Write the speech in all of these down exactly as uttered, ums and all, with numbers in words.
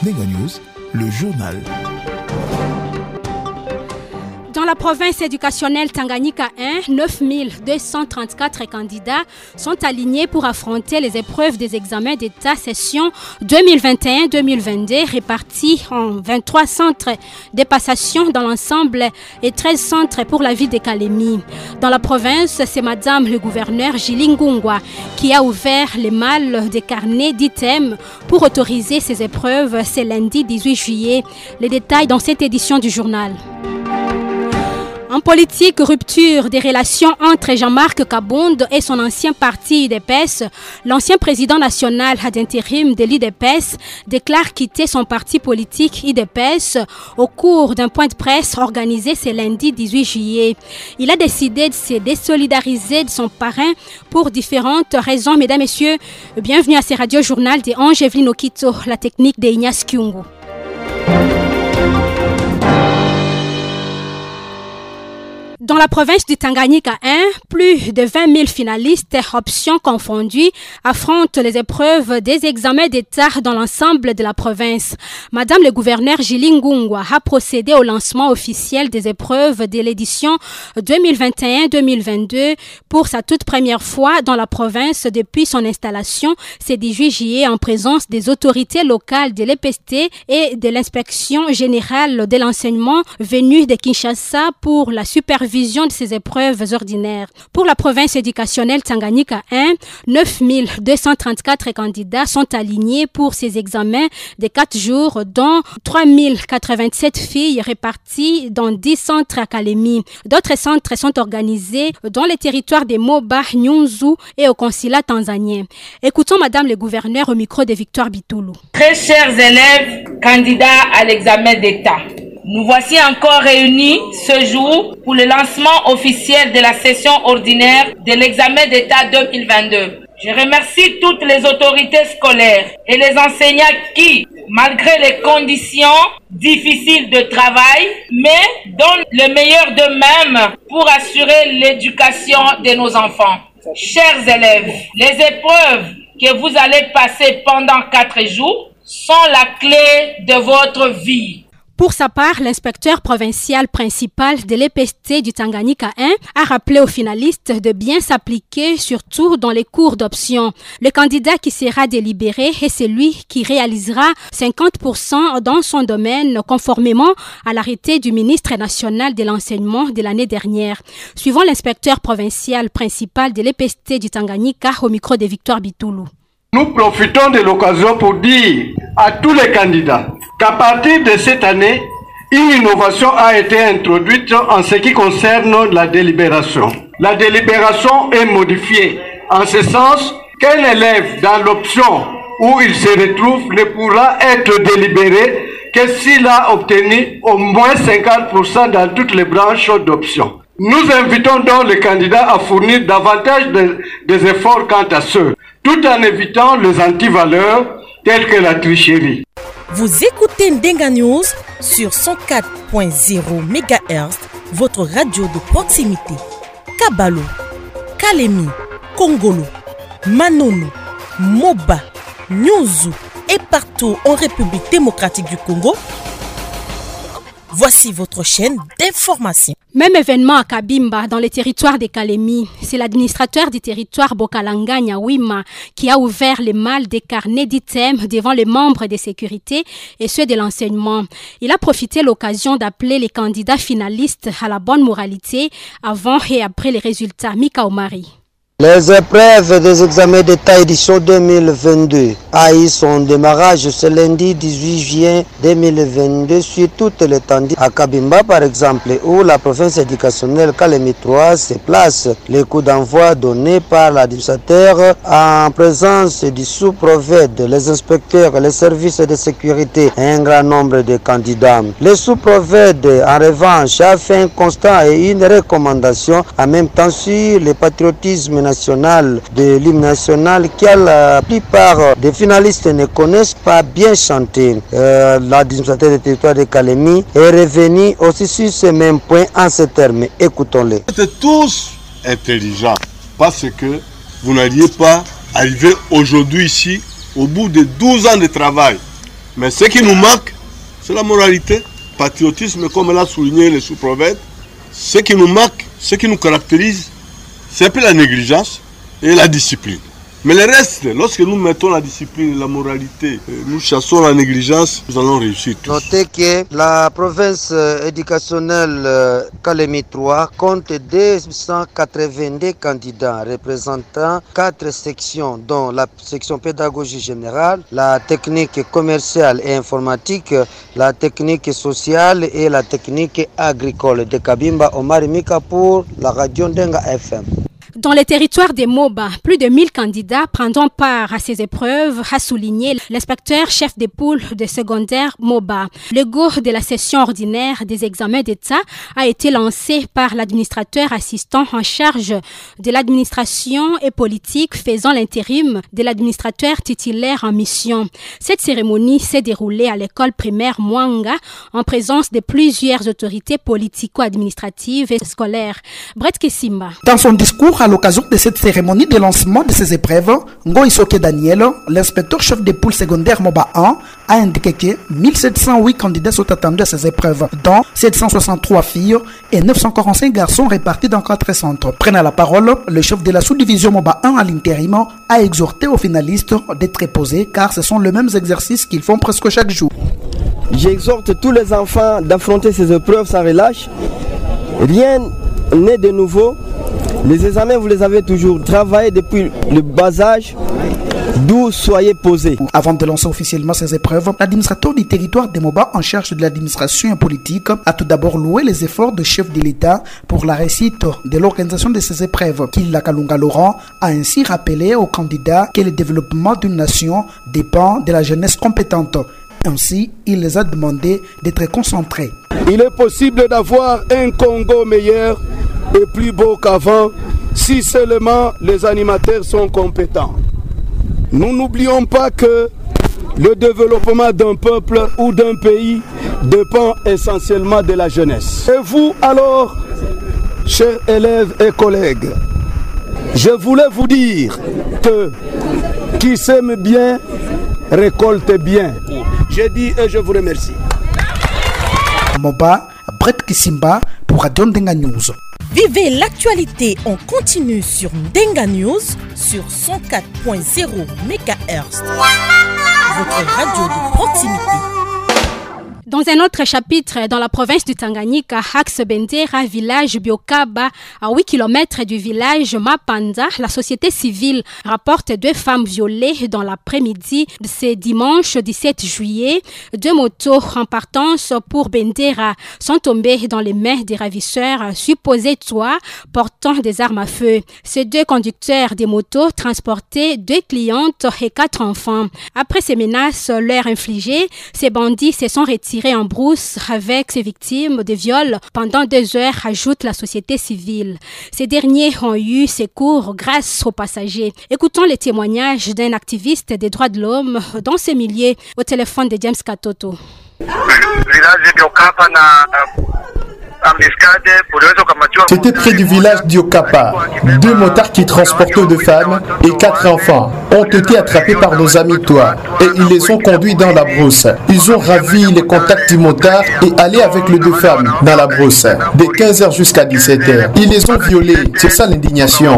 Ndenga News, le journal. Dans la province éducationnelle Tanganyika un, neuf mille deux cent trente-quatre candidats sont alignés pour affronter les épreuves des examens d'État session deux mille vingt et un deux mille vingt-deux répartis en vingt-trois centres de passation dans l'ensemble et treize centres pour la ville de Kalemi. Dans la province, c'est Madame le gouverneur Julie Ngungwa qui a ouvert les malles des carnets d'items pour autoriser ces épreuves ce lundi dix-huit juillet. Les détails dans cette édition du journal. En politique, rupture des relations entre Jean-Marc Kabonde et son ancien parti U D P S, l'ancien président national d'intérim de l'U D P S déclare quitter son parti politique U D P S au cours d'un point de presse organisé ce lundi dix-huit juillet. Il a décidé de se désolidariser de son parrain pour différentes raisons. Mesdames, Messieurs, bienvenue à ce radio-journal de Ange Evelyne Okito, la technique de Ignace Kyungu. Dans la province du Tanganyika un, plus de vingt mille finalistes, options confondues, affrontent les épreuves des examens d'État dans l'ensemble de la province. Madame le gouverneur Julie Ngungwa a procédé au lancement officiel des épreuves de l'édition deux mille vingt et un deux mille vingt-deux pour sa toute première fois dans la province depuis son installation ce dix-huit juillet en présence des autorités locales de l'E P S T et de l'inspection générale de l'enseignement venue de Kinshasa pour la supervision de ces épreuves ordinaires. Pour la province éducationnelle Tanganyika un, neuf mille deux cent trente-quatre candidats sont alignés pour ces examens de quatre jours, dont trois mille quatre-vingt-sept filles réparties dans dix centres à Kalemi. D'autres centres sont organisés dans les territoires de Moba, Nyunzu et au consulat tanzanien. Écoutons Madame le gouverneur au micro de Victoire Bitoulou. Très chers élèves, candidats à l'examen d'État, nous voici encore réunis ce jour pour le lancement officiel de la session ordinaire de l'examen d'État deux mille vingt-deux. Je remercie toutes les autorités scolaires et les enseignants qui, malgré les conditions difficiles de travail, mais donnent le meilleur d'eux-mêmes pour assurer l'éducation de nos enfants. Chers élèves, les épreuves que vous allez passer pendant quatre jours sont la clé de votre vie. Pour sa part, l'inspecteur provincial principal de l'E P S T du Tanganyika un a rappelé aux finalistes de bien s'appliquer, surtout dans les cours d'option. Le candidat qui sera délibéré est celui qui réalisera cinquante pour cent dans son domaine, conformément à l'arrêté du ministre national de l'enseignement de l'année dernière. Suivant l'inspecteur provincial principal de l'E P S T du Tanganyika au micro de Victoire Bitoulou. Nous profitons de l'occasion pour dire à tous les candidats qu'à partir de cette année, une innovation a été introduite en ce qui concerne la délibération. La délibération est modifiée en ce sens qu'un élève dans l'option où il se retrouve ne pourra être délibéré que s'il a obtenu au moins cinquante pour cent dans toutes les branches d'option. Nous invitons donc les candidats à fournir davantage de, des efforts quant à ceux, tout en évitant les antivaleurs telles que la tricherie. Vous écoutez Ndenga News sur cent quatre point zéro mégahertz, votre radio de proximité. Kabalo, Kalemi, Kongolo, Manono, Moba, Nyunzu et partout en République démocratique du Congo. Voici votre chaîne d'information. Même événement à Kabimba, dans les territoires de Kalemi. C'est l'administrateur du territoire Bokalanga Nyawima qui a ouvert les malles des carnets d'items devant les membres de sécurité et ceux de l'enseignement. Il a profité de l'occasion d'appeler les candidats finalistes à la bonne moralité avant et après les résultats. Mika Omari. Les épreuves des examens d'État édition deux mille vingt-deux a eu son démarrage ce lundi dix-huit juillet deux mille vingt-deux sur toute l'étendue à Kabimba par exemple, où la province éducationnelle Kalemi trois se place. Les coups d'envoi donnés par l'administrateur en présence du sous-prophète, les inspecteurs, les services de sécurité et un grand nombre de candidats. Le sous-prophète en revanche a fait un constat et une recommandation en même temps sur le patriotisme national de l'hymne national que la plupart des finalistes ne connaissent pas bien chanter. Euh, L'administrateur du territoire de Kalemi est revenu aussi sur ce même point en ces termes. Écoutons-les. Vous êtes tous intelligents parce que vous n'alliez pas arriver aujourd'hui ici au bout de douze ans de travail Mais ce qui nous manque, c'est la moralité, patriotisme, comme l'a souligné le sous-prophète. Ce qui nous manque, ce qui nous caractérise, c'est un peu la négligence et la discipline. Mais le reste, lorsque nous mettons la discipline, la moralité, nous chassons la négligence, nous allons réussir tous. Notez que la province éducationnelle Calémie trois compte deux cent quatre-vingt-deux candidats représentant quatre sections, dont la section pédagogie générale, la technique commerciale et informatique, la technique sociale et la technique agricole. De Kabimba Omar Mika pour la radio Ndenga F M. Dans les territoires des Moba, plus de mille candidats prendront part à ces épreuves, a souligné l'inspecteur chef des poules de secondaire Moba. Le go de la session ordinaire des examens d'État a été lancé par l'administrateur assistant en charge de l'administration et politique faisant l'intérim de l'administrateur titulaire en mission. Cette cérémonie s'est déroulée à l'école primaire Mwanga en présence de plusieurs autorités politico-administratives et scolaires. Brett Kessimba. Dans son discours à l'occasion de cette cérémonie de lancement de ces épreuves, Ngo Isoke Daniel, l'inspecteur chef des poules secondaires Moba un, a indiqué que mille sept cent huit candidats sont attendus à ces épreuves, dont sept cent soixante-trois filles et neuf cent quarante-cinq garçons répartis dans quatre centres. Prenant la parole, le chef de la sous-division Moba un à l'intérim a exhorté aux finalistes d'être posés car ce sont les mêmes exercices qu'ils font presque chaque jour. J'exhorte tous les enfants d'affronter ces épreuves sans relâche. Rien n'est de nouveau. Les examens, vous les avez toujours travaillés depuis le bas âge, d'où soyez posés. Avant de lancer officiellement ces épreuves, l'administrateur du territoire des Moba en charge de l'administration politique a tout d'abord loué les efforts de chef de l'État pour la réussite de l'organisation de ces épreuves. Killa Kalunga Laurent a ainsi rappelé aux candidats que le développement d'une nation dépend de la jeunesse compétente. Ainsi, il les a demandé d'être concentrés. Il est possible d'avoir un Congo meilleur et plus beau qu'avant si seulement les animateurs sont compétents. Nous n'oublions pas que le développement d'un peuple ou d'un pays dépend essentiellement de la jeunesse. Et vous alors, chers élèves et collègues, je voulais vous dire que qui sème bien récolte bien. J'ai dit et je vous remercie. Moba, Brett Kisimba pour Radio Ndenga News. Vivez l'actualité en continu sur Ndenga News sur cent quatre point zéro mégahertz. Votre radio de proximité. Dans un autre chapitre, dans la province du Tanganyika, Axe Bendera, village Biokaba, à huit kilomètres du village Mapanda, la société civile rapporte deux femmes violées dans l'après-midi de ce dimanche dix-sept juillet. Deux motos en partance pour Bendera sont tombées dans les mains des ravisseurs supposés toi portant des armes à feu. Ces deux conducteurs des motos transportaient deux clientes et quatre enfants. Après ces menaces leur infligées, ces bandits se sont retirés en brousse avec ses victimes de viol pendant deux heures, ajoute la société civile. Ces derniers ont eu secours grâce aux passagers. Écoutons les témoignages d'un activiste des droits de l'homme dans ces milieux au téléphone de James Katoto. C'était près du village d'Iokapa. Deux motards qui transportaient deux femmes et quatre enfants ont été attrapés par nos amis Toa et ils les ont conduits dans la brousse. Ils ont ravi les contacts du motard et allé avec les deux femmes dans la brousse de quinze heures jusqu'à dix-sept heures. Ils les ont violés. C'est ça l'indignation.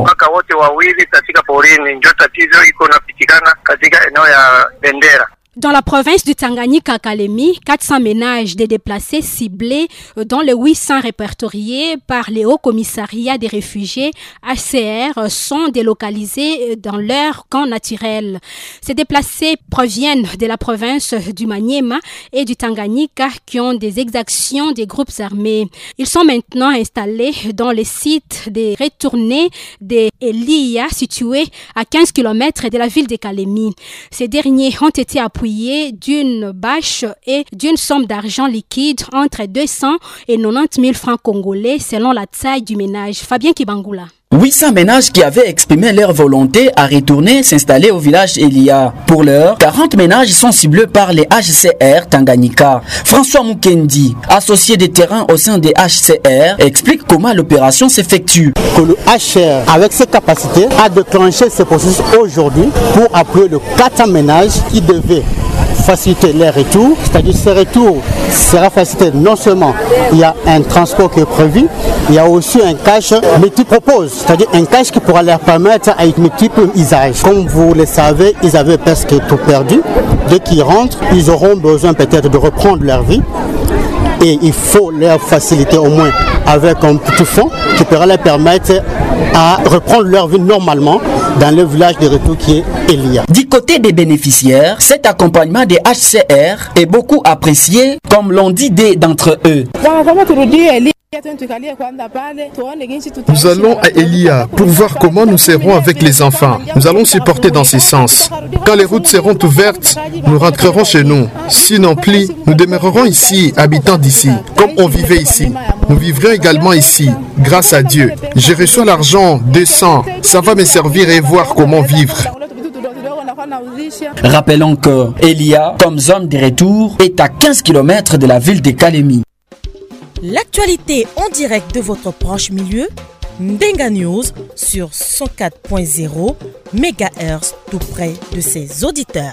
Dans la province du Tanganyika Kalemi, quatre cents ménages de déplacés ciblés, dont les huit cents répertoriés par les hauts commissariats des réfugiés H C R, sont délocalisés dans leur camp naturel. Ces déplacés proviennent de la province du Maniema et du Tanganyika qui ont des exactions des groupes armés. Ils sont maintenant installés dans les sites des retournés des Elia situés à quinze kilomètres de la ville de Kalemi. Ces derniers ont été appuyés d'une bâche et d'une somme d'argent liquide entre deux cents et quatre-vingt-dix mille francs congolais selon la taille du ménage. Fabien Kibangula. huit cents ménages qui avaient exprimé leur volonté à retourner s'installer au village Elia. Pour l'heure, quarante ménages sont ciblés par les H C R Tanganyika. François Mukendi, associé des terrains au sein des H C R, explique comment l'opération s'effectue. Que le H C R, avec ses capacités, a déclenché ce processus aujourd'hui pour appuyer le quatre cents ménages qui devaient faciliter les retours, c'est-à-dire ce retour sera facilité non seulement il y a un transport qui est prévu, il y a aussi un cash multi-propose, c'est-à-dire un cash qui pourra leur permettre à être multiples usages. Comme vous le savez, ils avaient presque tout perdu. Dès qu'ils rentrent, ils auront besoin peut-être de reprendre leur vie. Et il faut leur faciliter au moins avec un petit fonds qui pourra leur permettre à reprendre leur vie normalement dans le village de retour qui est Elia. Du côté des bénéficiaires, cet accompagnement des H C R est beaucoup apprécié, comme l'ont dit des d'entre eux. Nous allons à Elia pour voir comment nous serons avec les enfants. Nous allons supporter dans ce sens. Quand les routes seront ouvertes, nous rentrerons chez nous. Sinon plus, nous demeurerons ici, habitants d'ici, comme on vivait ici. Nous vivrons également ici, grâce à Dieu. Je reçois l'argent deux cents, ça va me servir et voir comment vivre. Rappelons que Elia, comme zone de retour, est à quinze kilomètres de la ville de Kalemi. L'actualité en direct de votre proche milieu, Ndenga News sur cent quatre point zéro mégahertz tout près de ses auditeurs.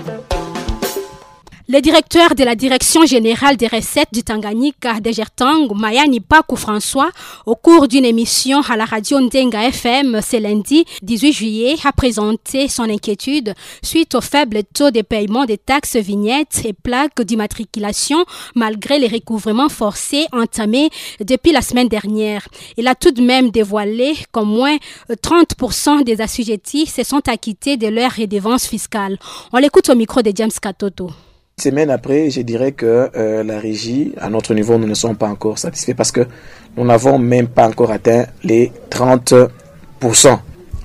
Le directeur de la Direction générale des recettes du Tanganyika, Degertang, Mayani Pakou François, au cours d'une émission à la radio Ndenga F M ce lundi dix-huit juillet, a présenté son inquiétude suite au faible taux de paiement des taxes vignettes et plaques d'immatriculation malgré les recouvrements forcés entamés depuis la semaine dernière. Il a tout de même dévoilé qu'au moins trente pour cent des assujettis se sont acquittés de leurs redevances fiscales. On l'écoute au micro de James Katoto. Une semaine après, je dirais que euh, la régie, à notre niveau, nous ne sommes pas encore satisfaits parce que nous n'avons même pas encore atteint les trente pour cent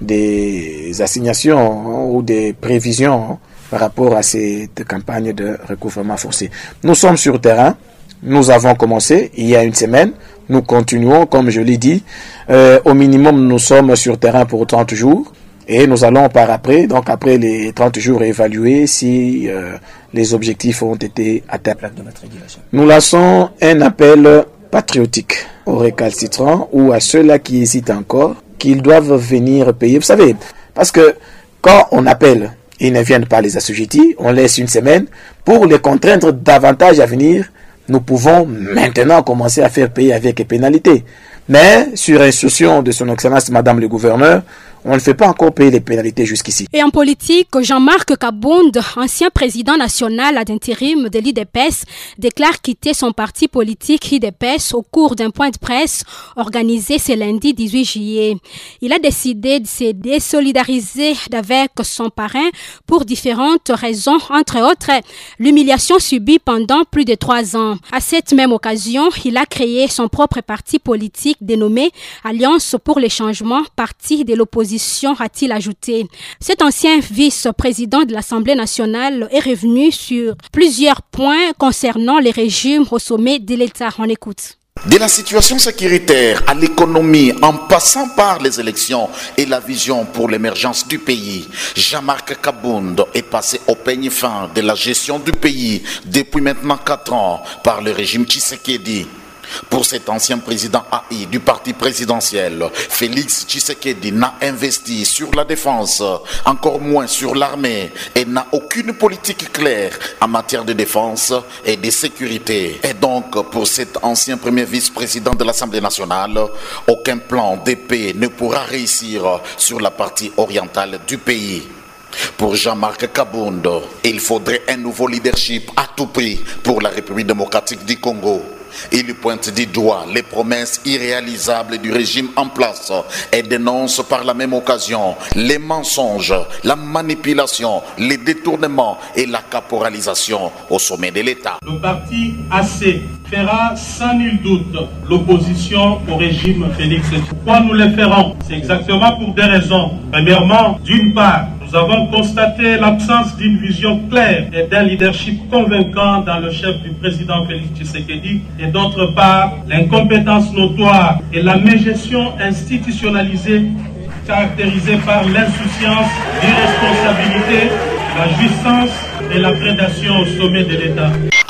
des assignations ou des prévisions par rapport à cette campagne de recouvrement forcé. Nous sommes sur terrain, nous avons commencé il y a une semaine, nous continuons, comme je l'ai dit, euh, au minimum nous sommes sur terrain pour trente jours. Et nous allons par après, donc après les trente jours, évaluer si euh, les objectifs ont été atteints. Nous lançons un appel patriotique aux récalcitrants ou à ceux-là qui hésitent encore, qu'ils doivent venir payer. Vous savez, parce que quand on appelle, ils ne viennent pas les assujettis, on laisse une semaine pour les contraindre davantage à venir. Nous pouvons maintenant commencer à faire payer avec pénalités. Mais sur instruction de son Excellence Madame le Gouverneur, on ne fait pas encore payer les pénalités jusqu'ici. Et en politique, Jean-Marc Kabound, ancien président national ad intérim de l'I D P S, déclare quitter son parti politique I D P S au cours d'un point de presse organisé ce lundi dix-huit juillet. Il a décidé de se désolidariser avec son parrain pour différentes raisons, entre autres l'humiliation subie pendant plus de trois ans. À cette même occasion, il a créé son propre parti politique dénommé Alliance pour les changements, parti de l'opposition, a-t-il ajouté. Cet ancien vice-président de l'Assemblée nationale est revenu sur plusieurs points concernant les régimes au sommet de l'État. On écoute. De la situation sécuritaire à l'économie, en passant par les élections et la vision pour l'émergence du pays, Jean-Marc Kabound est passé au peigne fin de la gestion du pays depuis maintenant quatre ans par le régime Tshisekedi. Pour cet ancien président A I du parti présidentiel, Félix Tshisekedi n'a investi sur la défense, encore moins sur l'armée, et n'a aucune politique claire en matière de défense et de sécurité. Et donc, pour cet ancien premier vice-président de l'Assemblée nationale, aucun plan de paix ne pourra réussir sur la partie orientale du pays. Pour Jean-Marc Kabound, il faudrait un nouveau leadership à tout prix pour la République démocratique du Congo. Il pointe du doigt les promesses irréalisables du régime en place et dénonce par la même occasion les mensonges, la manipulation, les détournements et la caporalisation au sommet de l'État. Le parti A C fera sans nul doute l'opposition au régime Félix. Pourquoi nous le ferons? C'est exactement pour deux raisons. Premièrement, d'une part, nous avons constaté l'absence d'une vision claire et d'un leadership convaincant dans le chef du président Félix Tshisekedi, et d'autre part, l'incompétence notoire et la mégestion institutionnalisée caractérisée par l'insouciance, l'irresponsabilité, la jouissance et la prédation au sommet de l'État.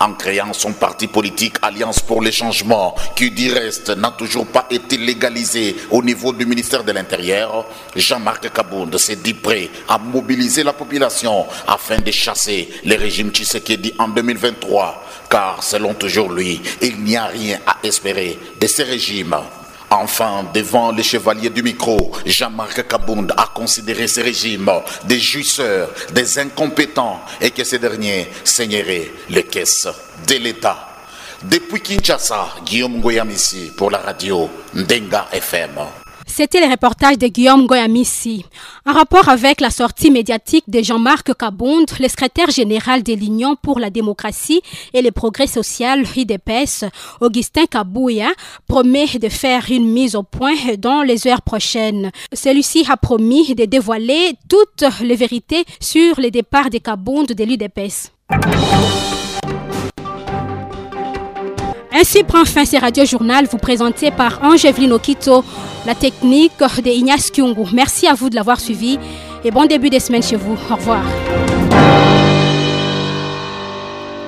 en créant son parti politique Alliance pour les changements, qui du reste n'a toujours pas été légalisé au niveau du ministère de l'Intérieur. Jean-Marc Kabound s'est dit prêt à mobiliser la population afin de chasser le régime Tshisekedi en deux mille vingt-trois, car selon toujours lui, il n'y a rien à espérer de ce régime. Enfin, devant les chevaliers du micro, Jean-Marc Kabound a considéré ce régime des jouisseurs, des incompétents et que ces derniers saigneraient les caisses de l'État. Depuis Kinshasa, Guillaume Ngoyamissi pour la radio Ndenga F M. C'était le reportage de Guillaume Ngoyamissi. En rapport avec la sortie médiatique de Jean-Marc Kabound, le secrétaire général de l'Union pour la démocratie et le progrès social, U D P S, Augustin Kabouya, promet de faire une mise au point dans les heures prochaines. Celui-ci a promis de dévoiler toutes les vérités sur le départ de Kabound de l'U D P S. Ainsi prend fin ce radio-journal vous présenté par Ange-Evelyne Okito, la technique de Ignace Kyungu. Merci à vous de l'avoir suivi et bon début de semaine chez vous. Au revoir.